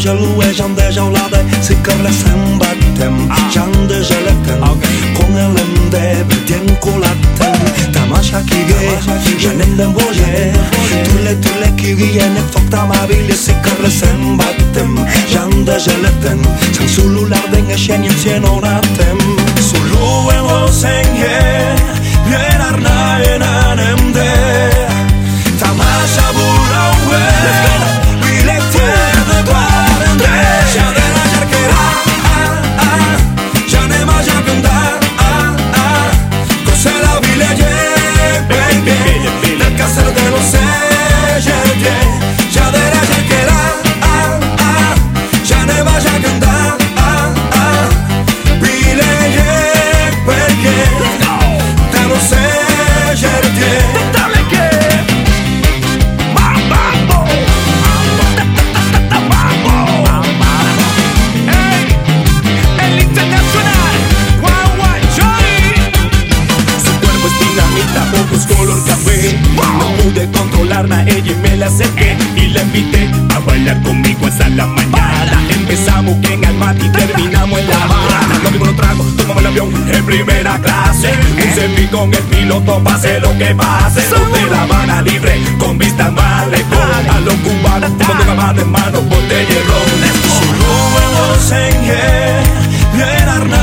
luer Jean de jaulade si comme la sambatem Jean de jalatem Con el de betien colatem Tamasha kige Janen den boje Tule kige Nek fok tamabile si comme la sambatem Jean de jalatem Sang sulular den eshenyen sienonatem Sulu en osenge Yenar na enanem de Tamasha bulawe A ella y me la acerqué y la invité a bailar conmigo hasta la mañana. Empezamos bien al mate y terminamos en La Habana. Nos dimos los tragos, tomamos el avión en primera clase. Un selfie con el piloto, pase lo que pase. De La Habana libre, con vista al malecón. A los cubanos, tomando la mano en mano, botella y ron. Solo en los